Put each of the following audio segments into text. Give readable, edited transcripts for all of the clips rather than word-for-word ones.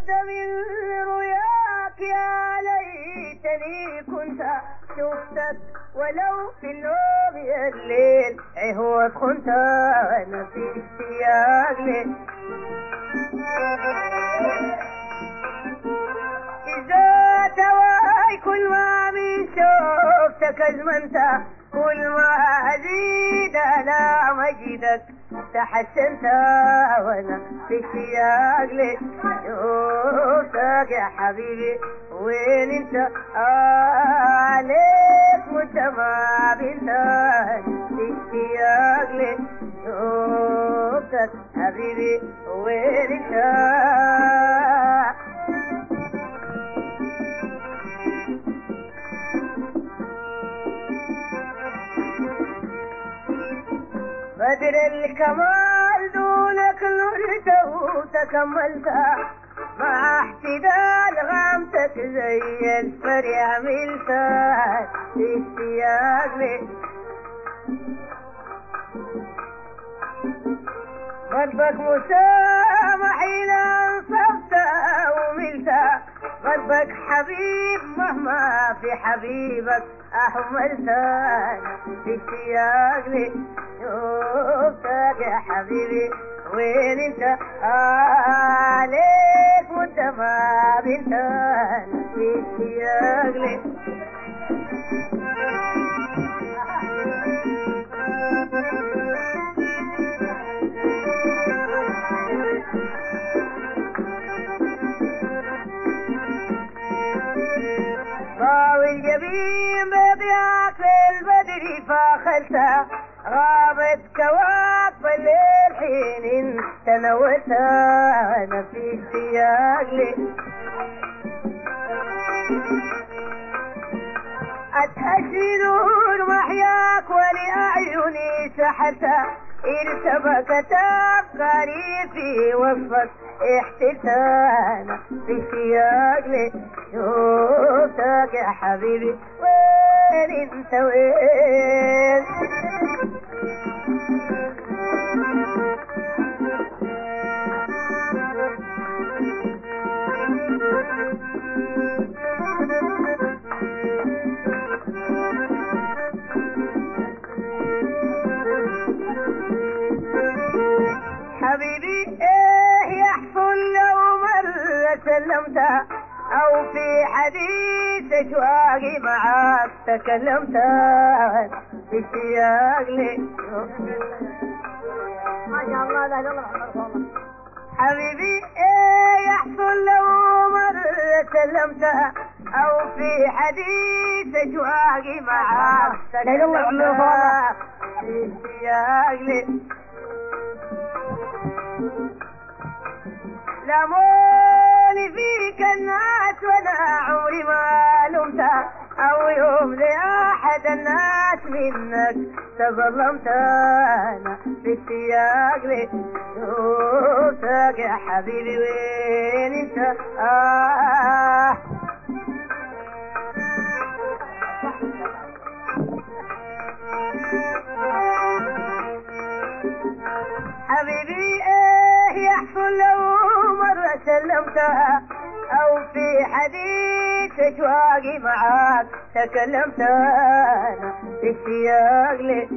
لابد من رؤياك يا ليتني كنت شفتك ولو في النوم يا الليل عهود كنت انا في اشتياق لك. إذا تواي كل ما من شوفتك أزمنت كل ما أزيد على مجدك تحسنت وأنا في اشتياق لك. شوفتك يا حبيبي وين انت عليك وانت ما بنت في اشتياق لك. شوفتك حبيبي وين انت. بدر الكمال دونك نلت وتكملت مع احتدال غامتك زي الفري عملت في اشتياق لك. قلبك مسامح إلى انصفت وملت قلبك حبيب مهما في حبيبك أحملت في اشتياق لك. شوفتك يا حبيبي وين انت عليك وانت ما بنت في اشتياق لك. ضاوي الجبين بضياك البدر فاخلت غابت كواكب الليل حين انت نويت انا في اشتياق لك. اتهشي نور محياك ولأعيني سحرت ارتبكت افكاري في وصفك احتلت انا في اشتياق لك. شوفتك يا حبيبي وين انت وين. حبيبي ايه يحصل لو مرة سلمت او في حديث اشواقي معاك تكلمت في اشتياق لك. ما شاء الله لا الله. حبيبي ايه يحصل لو مرة سلمت او في حديث اشواقي معاك تكلمت في اشتياق لك. لاموني فيك الناس وانا عمري ما لمت او يوم لاحد الناس منك تظلمت انا في اشتياق لك. شوفتك يا حبيبي وين انت حبيبي ايه يحصل لو مرة سلمتها او في حديث اشواقي معاك تكلمت انا في اشتياق لك.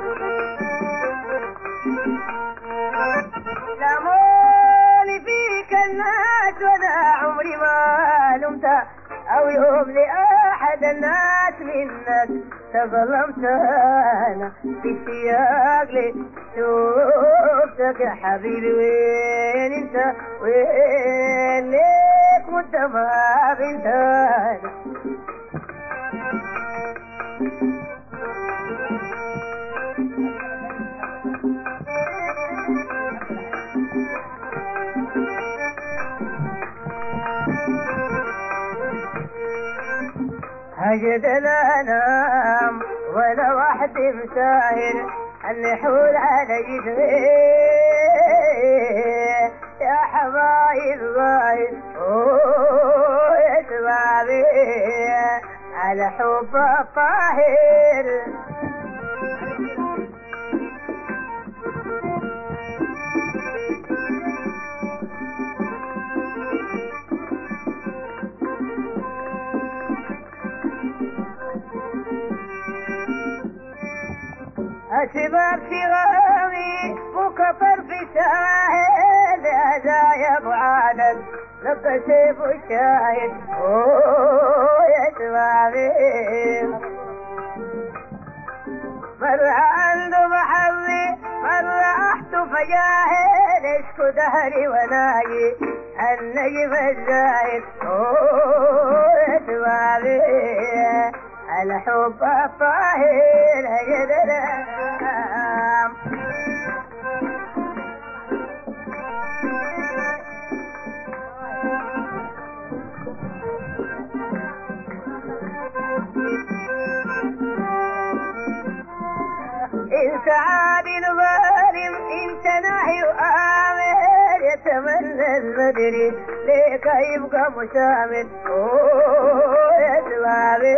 لاموني فيك الناس وانا عمري ما لمت او يوم لاحد الناس منك تظلمت انا في اشتياق لك. شوفتك يا حبيبي وين انت وين ليك مدة ما بنت انا. هجد لا انام ولا واحد مساهر النحول على جسمي يا حبايب بايب يا شبابي على حب الطاهر. شباب شغامي وكفر في ساحل هذا يا ابو عالم لبى سيف الشاهد يا شبابي مرة عنده محبي مرة احته فجاهل اشكو دهري وناجي النجم الزايد يا شبابي الحب الطاهر يدلام انت عادل ظالم انت ناهي وآمر يتمنى المدري ليك يبقى مشامل يا شبابي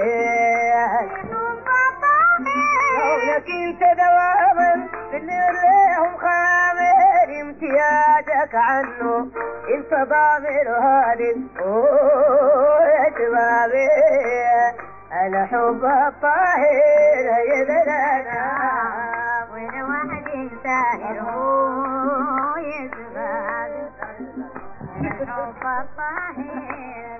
كونك انت دواما بالليل ليهم خامر امتيازك عنه انت ضامر هادي يا شبابي الحب الطاهر يدلنا وين واحد ساهر يا شبابي الحب الطاهر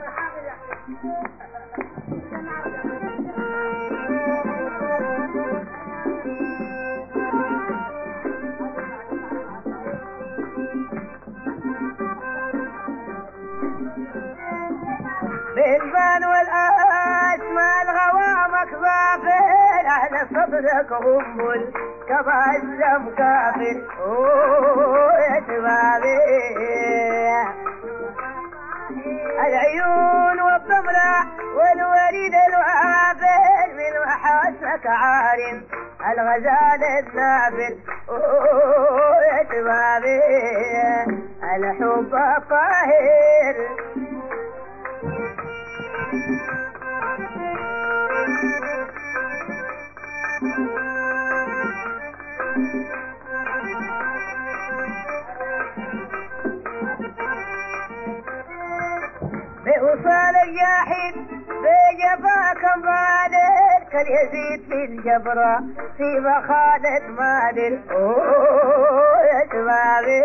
بالبان والاسماء الغوامك ظافر على صدرك غنبل كبعزم كافر يا شبابي العيون والضمرة والوريد الوافر من محاسنك عار الغزال النافر يا شبابي الحب الطاهر بوصال الجاحد بجفاك مبادر كاليزيد في الجبرة في مخالة مادر يا شبابي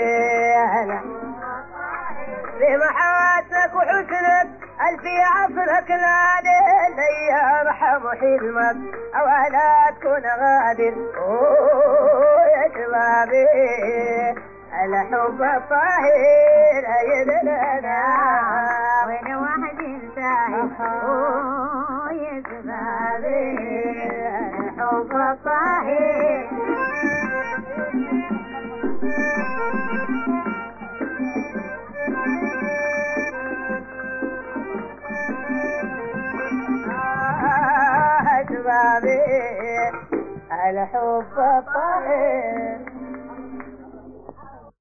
بمحاسنك وحسنك الفي عصرك نادر لا يرحم حلمك او لا تكون غادر يا شبابي الحب الطاهر يدلنا وين واحد ساهر يا شبابي الحب الطاهر شبابي الحب الطاهر